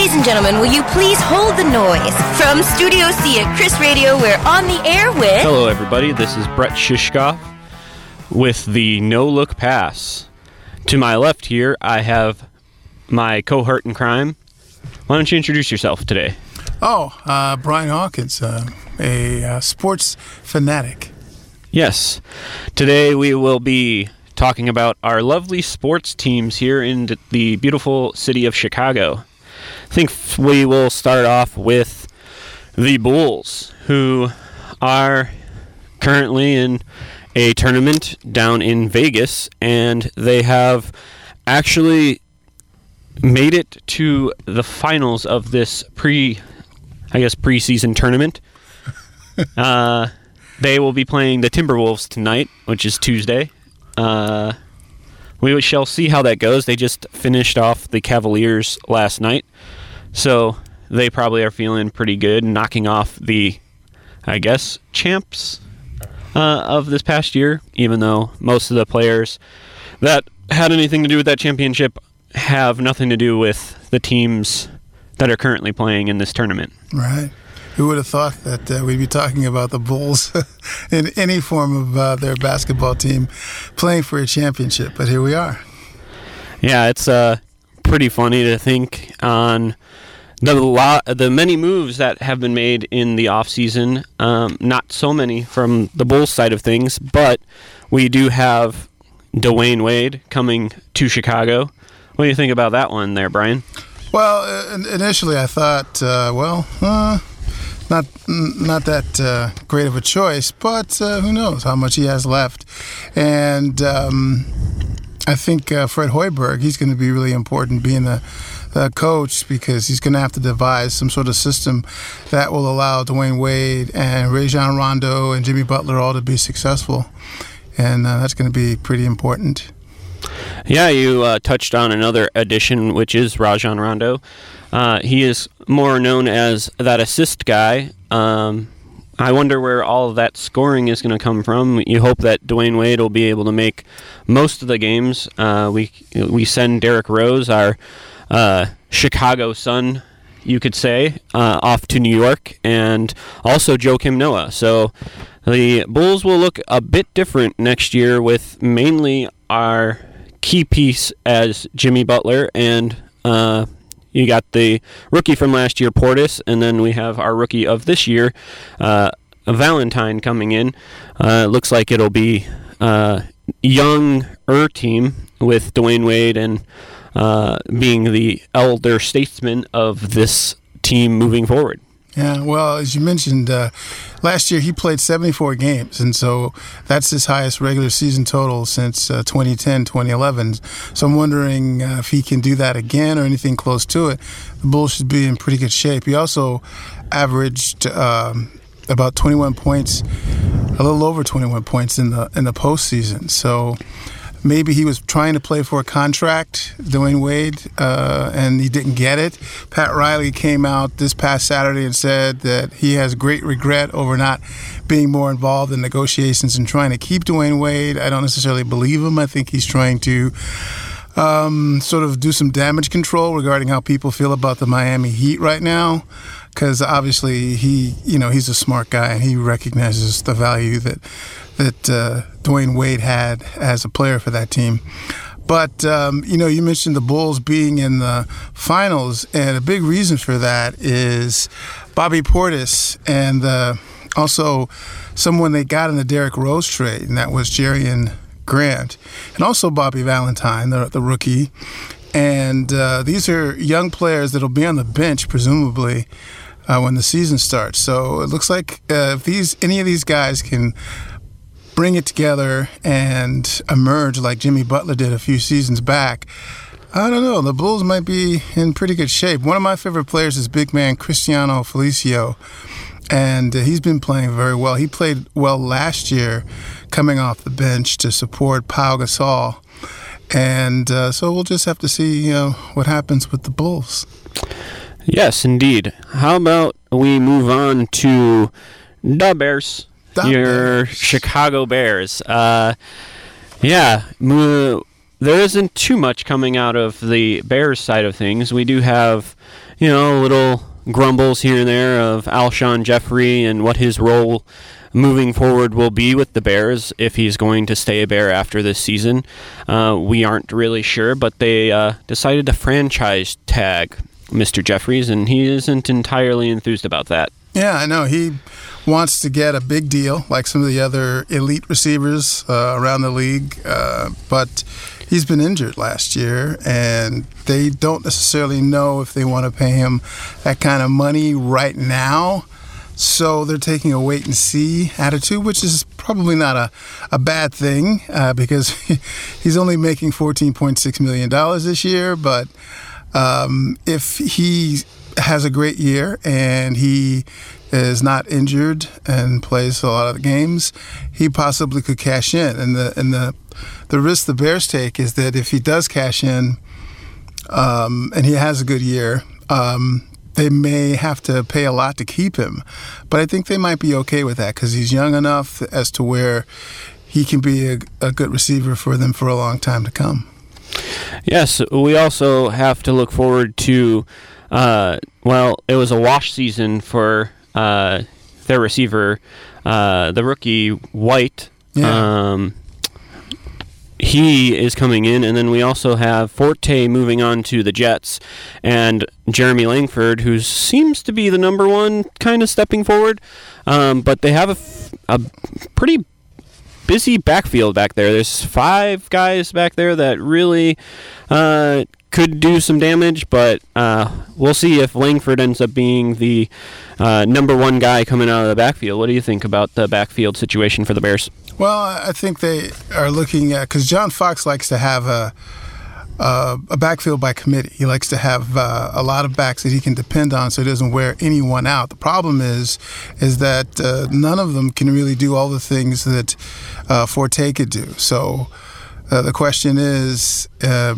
Ladies and gentlemen, will you please hold the noise? From Studio C at Chris Radio, we're on the air with... Hello, everybody. This is Brett Shishkoff with the No Look Pass. To my left here, I have my cohort in crime. Why don't you introduce yourself today? Brian Hawkins, a sports fanatic. Yes. Today we will be talking about our lovely sports teams here in the beautiful city of Chicago. I think we will start off with the Bulls, who are currently in a tournament down in Vegas, and they have actually made it to the finals of this preseason tournament. They will be playing the Timberwolves tonight, which is Tuesday. We shall see how that goes. They just finished off the Cavaliers last night, so they probably are feeling pretty good, knocking off the, champs of this past year, even though most of the players that had anything to do with that championship have nothing to do with the teams that are currently playing in this tournament. Right. Who would have thought that we'd be talking about the Bulls in any form of their basketball team playing for a championship, but here we are. Yeah, it's pretty funny to think on the many moves that have been made in the offseason. Not so many from the Bulls side of things, but we do have Dwayne Wade coming to Chicago. What do you think about that one there, Brian? Well, initially I thought, not that great of a choice, but who knows how much he has left. And I think Fred Hoiberg, he's going to be really important being the coach, because he's going to have to devise some sort of system that will allow Dwayne Wade and Rajon Rondo and Jimmy Butler all to be successful. And that's going to be pretty important. Yeah, you touched on another addition, which is Rajon Rondo. He is more known as that assist guy. I wonder where all of that scoring is going to come from. You hope that Dwayne Wade will be able to make most of the games. We send Derrick Rose, our Chicago son, you could say, off to New York, and also Joakim Noah. So the Bulls will look a bit different next year, with mainly our key piece as Jimmy Butler, and you got the rookie from last year, Portis, and then we have our rookie of this year, Valentine, coming in. Looks like it'll be a younger team, with Dwayne Wade and being the elder statesman of this team moving forward. Yeah, well, as you mentioned, last year he played 74 games, and so that's his highest regular season total since 2010, 2011. So I'm wondering if he can do that again or anything close to it. The Bulls should be in pretty good shape. He also averaged about 21 points, a little over 21 points in the postseason. So maybe he was trying to play for a contract, Dwayne Wade, and he didn't get it. Pat Riley came out this past Saturday and said that he has great regret over not being more involved in negotiations and trying to keep Dwayne Wade. I don't necessarily believe him. I think he's trying to sort of do some damage control regarding how people feel about the Miami Heat right now, because obviously he's a smart guy and he recognizes the value that Dwayne Wade had as a player for that team. But, you mentioned the Bulls being in the finals, and a big reason for that is Bobby Portis and also someone they got in the Derrick Rose trade, and that was Jerian Grant, and also Bobby Valentine, the rookie. And these are young players that will be on the bench, presumably, when the season starts. So it looks like if any of these guys can bring it together and emerge like Jimmy Butler did a few seasons back, I don't know. The Bulls might be in pretty good shape. One of my favorite players is big man Cristiano Felicio, and he's been playing very well. He played well last year coming off the bench to support Pau Gasol, and so we'll just have to see what happens with the Bulls. Yes, indeed. How about we move on to the Bears? Your Chicago Bears. There isn't too much coming out of the Bears side of things. We do have little grumbles here and there of Alshon Jeffrey and what his role moving forward will be with the Bears, if he's going to stay a Bear after this season. We aren't really sure, but they decided to franchise tag Mr. Jeffries, and he isn't entirely enthused about that. Yeah, I know. He wants to get a big deal like some of the other elite receivers around the league, but he's been injured last year, and they don't necessarily know if they want to pay him that kind of money right now. So they're taking a wait-and-see attitude, which is probably not a bad thing because he's only making $14.6 million this year. But if he has a great year and he is not injured and plays a lot of the games, he possibly could cash in. And the risk the Bears take is that if he does cash in and he has a good year, they may have to pay a lot to keep him. But I think they might be okay with that because he's young enough as to where he can be a good receiver for them for a long time to come. Yes, we also have to look forward to, it was a wash season for their receiver, the rookie White. Yeah. He is coming in, and then we also have Forte moving on to the Jets, and Jeremy Langford, who seems to be the number one, kind of stepping forward. But they have a pretty busy backfield back there. There's 5 guys back there that really could do some damage, but we'll see if Langford ends up being the number one guy coming out of the backfield. What do you think about the backfield situation for the Bears? Well, I think they are looking at, because John Fox likes to have a backfield by committee. He likes to have a lot of backs that he can depend on so he doesn't wear anyone out. The problem is that none of them can really do all the things that Forte could do. So the question is,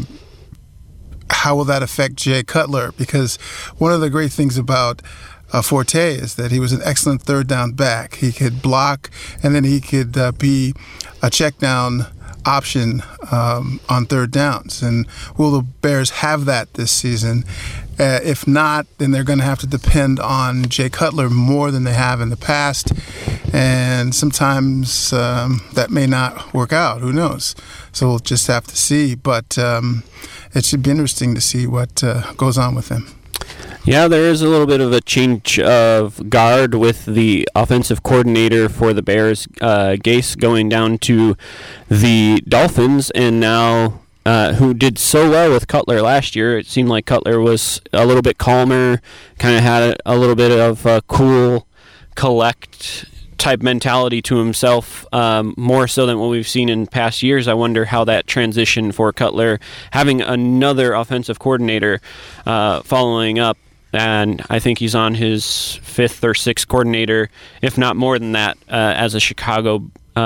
how will that affect Jay Cutler? Because one of the great things about Forte is that he was an excellent third down back. He could block, and then he could be a check down option on third downs. And will the Bears have that this season? If not, then they're going to have to depend on Jay Cutler more than they have in the past. And sometimes that may not work out. Who knows? So we'll just have to see. But it should be interesting to see what goes on with him. Yeah, there is a little bit of a change of guard with the offensive coordinator for the Bears, Gase, going down to the Dolphins, and now who did so well with Cutler last year. It seemed like Cutler was a little bit calmer, kind of had a little bit of a cool, collect type mentality to himself, more so than what we've seen in past years. I wonder how that transition for Cutler, having another offensive coordinator following up, and I think he's on his 5th or 6th coordinator, if not more than that, as a Chicago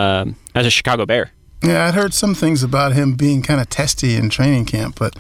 Bear. Yeah, I'd heard some things about him being kind of testy in training camp, but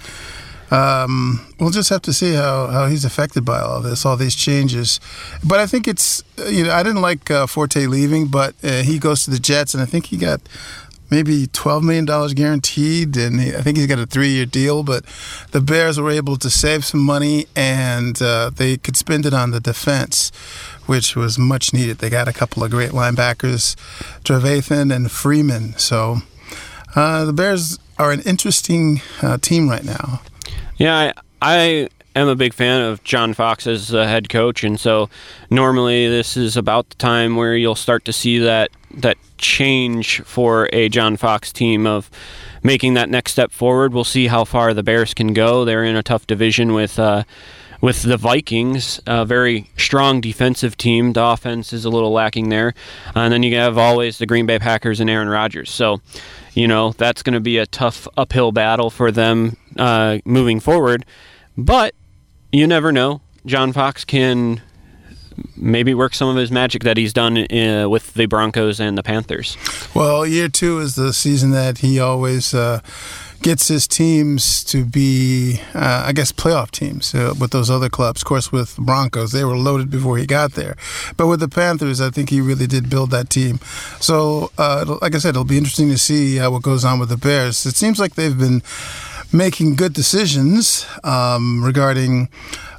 we'll just have to see how he's affected by all this, all these changes. But I think it's, I didn't like Forte leaving, but he goes to the Jets, and I think he got maybe $12 million guaranteed, and I think he's got a 3-year deal. But the Bears were able to save some money, and they could spend it on the defense, which was much needed. They got a couple of great linebackers, Trevathan and Freeman. So the Bears are an interesting team right now. Yeah, I am a big fan of John Fox as the head coach, and so normally this is about the time where you'll start to see that change for a John Fox team of making that next step forward. We'll see how far the Bears can go. They're in a tough division with the Vikings, a very strong defensive team. The offense is a little lacking there. And then you have always the Green Bay Packers and Aaron Rodgers. So, that's going to be a tough uphill battle for them moving forward. But you never know. John Fox can maybe work some of his magic that he's done with the Broncos and the Panthers. Well, year 2 is the season that he always gets his teams to be, playoff teams with those other clubs. Of course, with Broncos, they were loaded before he got there. But with the Panthers, I think he really did build that team. So, like I said, it'll be interesting to see what goes on with the Bears. It seems like they've been making good decisions regarding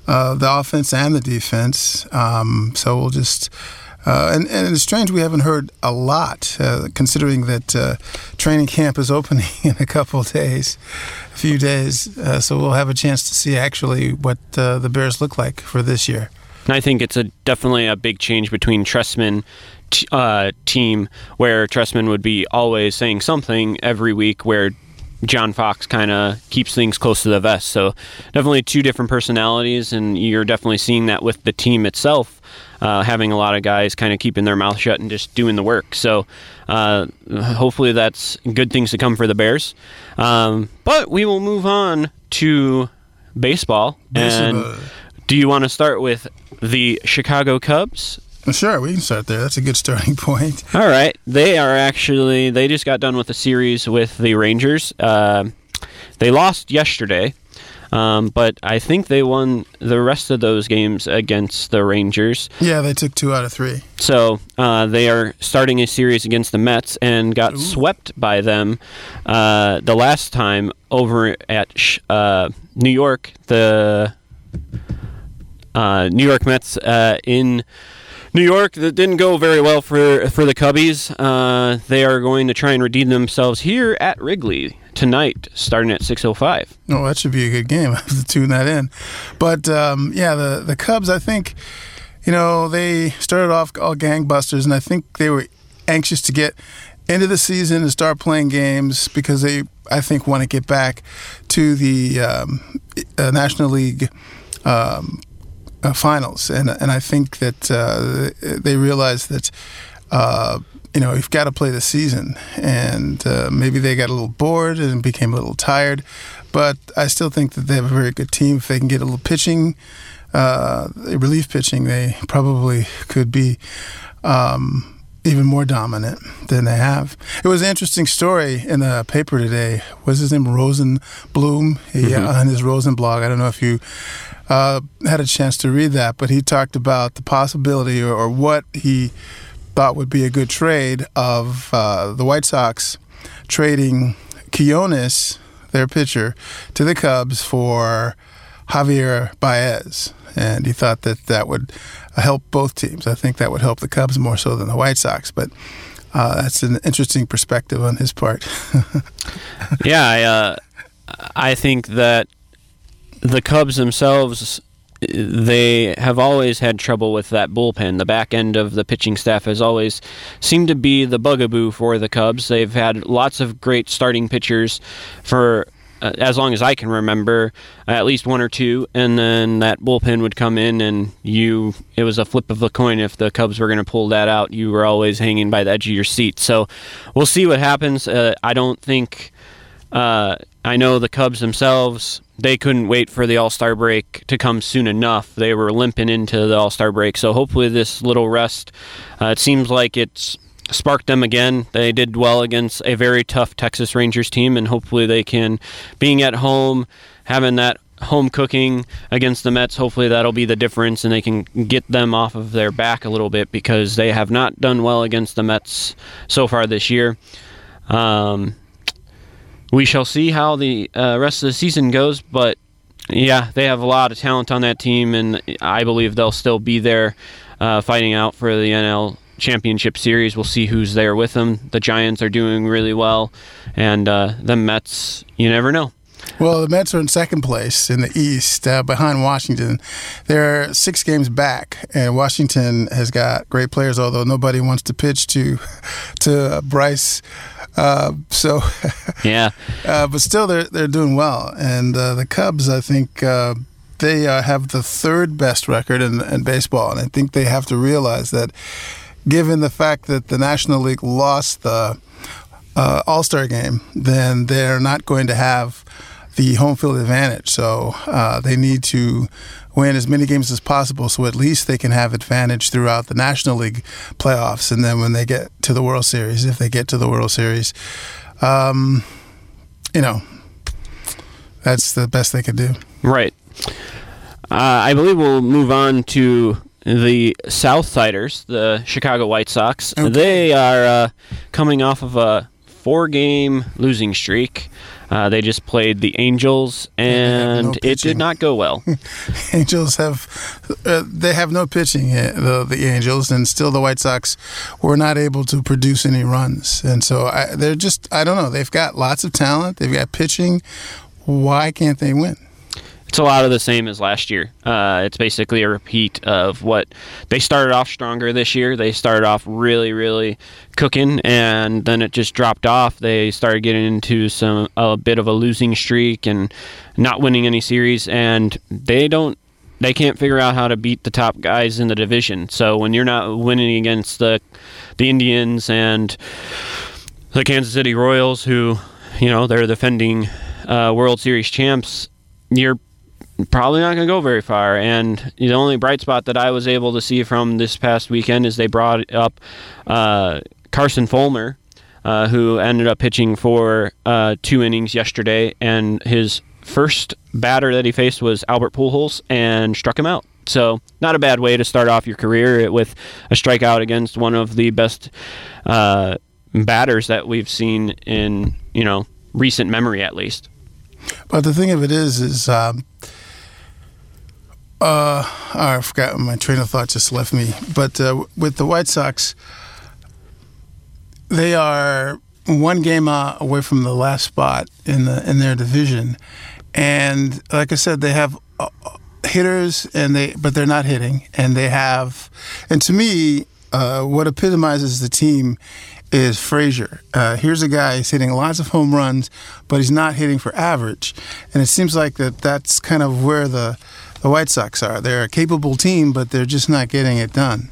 the offense and the defense. So we'll just. And it's strange we haven't heard a lot, considering that training camp is opening in a few days. So we'll have a chance to see actually what the Bears look like for this year. And I think it's definitely a big change between Trestman team, where Trestman would be always saying something every week, where John Fox kind of keeps things close to the vest. So definitely two different personalities, and you're definitely seeing that with the team itself, having a lot of guys kind of keeping their mouth shut and just doing the work. So hopefully that's good things to come for the Bears. But we will move on to baseball. And do you want to start with the Chicago Cubs? Sure, we can start there. That's a good starting point. All right. They just got done with a series with the Rangers. They lost yesterday, but I think they won the rest of those games against the Rangers. Yeah, they took 2 out of 3. So they are starting a series against the Mets and got swept by them the last time over at New York. The New York Mets in New York, that didn't go very well for the Cubbies. They are going to try and redeem themselves here at Wrigley tonight, starting at 6:05. Oh, that should be a good game. I have to tune that in. But, the Cubs, I think, they started off all gangbusters, and I think they were anxious to get into the season and start playing games because they, I think, want to get back to the National League finals, and I think that they realized that you've got to play the season, and maybe they got a little bored and became a little tired, but I still think that they have a very good team. If they can get a little pitching, relief pitching, they probably could be even more dominant than they have. It was an interesting story in the paper today. What's his name? Rosenblum, on his Rosen blog. I don't know if you had a chance to read that, but he talked about the possibility or what he thought would be a good trade of the White Sox trading Quinones, their pitcher, to the Cubs for Javier Baez. And he thought that would help both teams. I think that would help the Cubs more so than the White Sox, but that's an interesting perspective on his part. Yeah, I think that the Cubs themselves, they have always had trouble with that bullpen. The back end of the pitching staff has always seemed to be the bugaboo for the Cubs. They've had lots of great starting pitchers for as long as I can remember, at least one or two, and then that bullpen would come in, and it was a flip of the coin if the Cubs were going to pull that out. You were always hanging by the edge of your seat. So we'll see what happens. I don't think... I know the Cubs themselves, they couldn't wait for the All-Star break to come soon enough. They were limping into the All-Star break, so hopefully this little rest, it seems like it's sparked them again. They did well against a very tough Texas Rangers team, and hopefully they can, being at home, having that home cooking against the Mets, hopefully that'll be the difference, and they can get them off of their back a little bit, because they have not done well against the Mets so far this year. We shall see how the rest of the season goes, but yeah, they have a lot of talent on that team, and I believe they'll still be there fighting out for the NL Championship Series. We'll see who's there with them. The Giants are doing really well, and the Mets, you never know. Well, the Mets are in second place in the East behind Washington. They're 6 games back, and Washington has got great players, although nobody wants to pitch to Bryce. Yeah. But still, they're doing well. And the Cubs, I think, they have the 3rd best record in baseball, and I think they have to realize that given the fact that the National League lost the All-Star game, then they're not going to have the home field advantage. So they need to win as many games as possible so at least they can have advantage throughout the National League playoffs. And then when they get to the World Series, if they get to the World Series, that's the best they could do. Right. I believe we'll move on to the Southsiders, the Chicago White Sox. Okay. They are coming off of a 4-game losing streak. They just played the Angels, and it did not go well. Angels they have no pitching, the Angels, and still the White Sox were not able to produce any runs. And so I don't know. They've got lots of talent. They've got pitching. Why can't they win? It's a lot of the same as last year. It's basically a repeat of what they started off stronger this year. They started off really, really cooking, and then it just dropped off. They started getting into a bit of a losing streak and not winning any series, and they can't figure out how to beat the top guys in the division. So when you're not winning against the Indians and the Kansas City Royals, who they're defending World Series champs, you're probably not going to go very far. And the only bright spot that I was able to see from this past weekend is they brought up Carson Fulmer, who ended up pitching for 2 innings yesterday, and his first batter that he faced was Albert Pujols and struck him out. So not a bad way to start off your career with a strikeout against one of the best batters that we've seen in recent memory, at least. But the thing of it is I forgot, my train of thought just left me. But with the White Sox, they are 1 game away from the last spot in their division, and like I said, they have hitters, but they're not hitting, and to me, what epitomizes the team is Frazier. Here's a guy who's hitting lots of home runs, but he's not hitting for average, and it seems like that's kind of where the White Sox are. They're a capable team, but they're just not getting it done.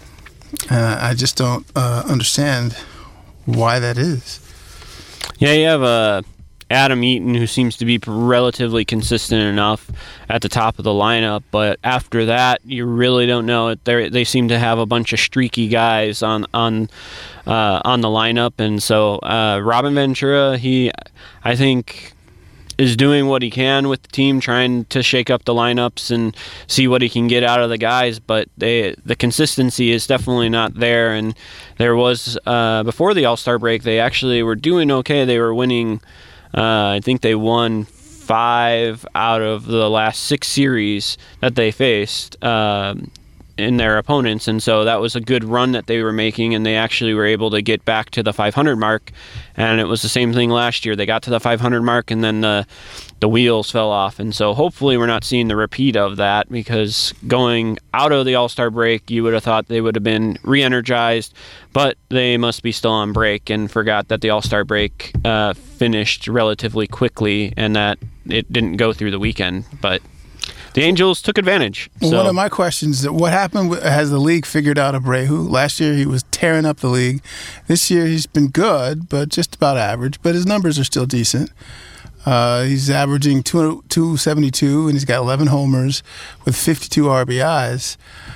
I just don't understand why that is. Yeah, you have Adam Eaton, who seems to be relatively consistent enough at the top of the lineup, but after that, you really don't know. They seem to have a bunch of streaky guys on the lineup, and so Robin Ventura, I think, is doing what he can with the team, trying to shake up the lineups and see what he can get out of the guys, but the consistency is definitely not there. And there was, before the All-Star break, they actually were doing okay. They were winning, I think they won 5 out of the last 6 series that they faced in their opponents, and so that was a good run that they were making, and they actually were able to get back to the 500 mark. And it was the same thing last year. They got to the 500 mark, and then the wheels fell off. And so hopefully we're not seeing the repeat of that, because going out of the All-Star break, you would have thought they would have been re-energized, but they must be still on break and forgot that the All-Star break finished relatively quickly and that it didn't go through the weekend. But the Angels took advantage. Well, one of my questions is, what happened? Has the league figured out Abreu? Last year he was tearing up the league. This year he's been good, but just about average. But his numbers are still decent. He's averaging 272, and he's got 11 homers with 52 RBIs.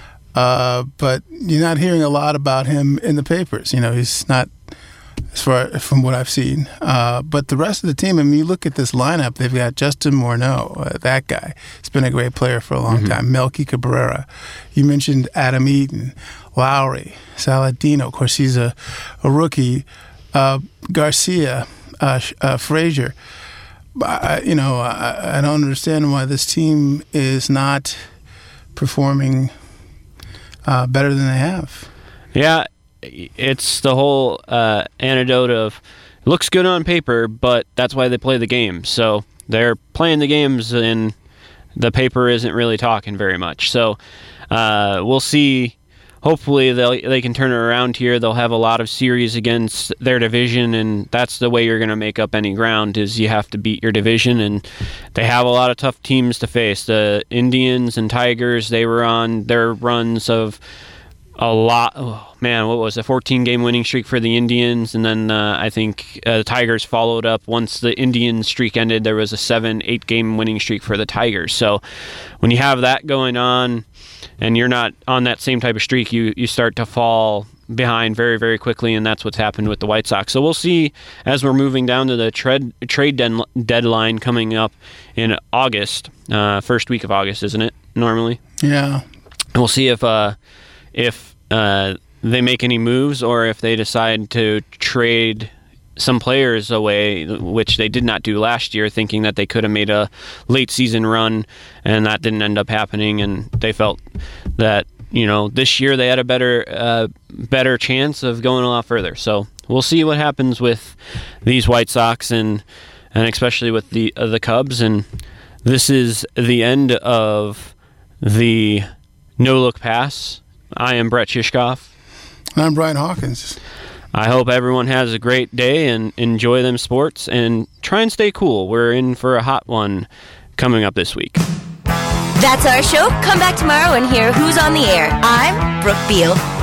But you're not hearing a lot about him in the papers. He's not, as far from what I've seen. But the rest of the team, I mean, you look at this lineup, they've got Justin Morneau, that guy. He's been a great player for a long time. Melky Cabrera. You mentioned Adam Eaton, Lowry, Saladino. Of course, he's a rookie. Garcia, Frazier. I don't understand why this team is not performing better than they have. Yeah. It's the whole anecdote of looks good on paper, but that's why they play the game. So they're playing the games, and the paper isn't really talking very much. So we'll see. Hopefully they can turn it around here. They'll have a lot of series against their division, and that's the way you're going to make up any ground, is you have to beat your division. And they have a lot of tough teams to face. The Indians and Tigers, they were on their runs of a lot. Oh man, what was a 14-game winning streak for the Indians, and then I think the Tigers followed up. Once the Indian streak ended, there was a 7-8 game winning streak for the Tigers. So when you have that going on and you're not on that same type of streak, you start to fall behind very, very quickly, and that's what's happened with the White Sox. So we'll see as we're moving down to the trade deadline coming up in August, first week of August, isn't it, normally? Yeah. And we'll see if they make any moves, or if they decide to trade some players away, which they did not do last year, thinking that they could have made a late season run, and that didn't end up happening. And they felt that, this year they had a better chance of going a lot further. So we'll see what happens with these White Sox and especially with the Cubs. And this is the end of the No Look Pass. I am Brett Shishkoff. And I'm Brian Hawkins. I hope everyone has a great day and enjoy them sports and try and stay cool. We're in for a hot one coming up this week. That's our show. Come back tomorrow and hear who's on the air. I'm Brooke Beal.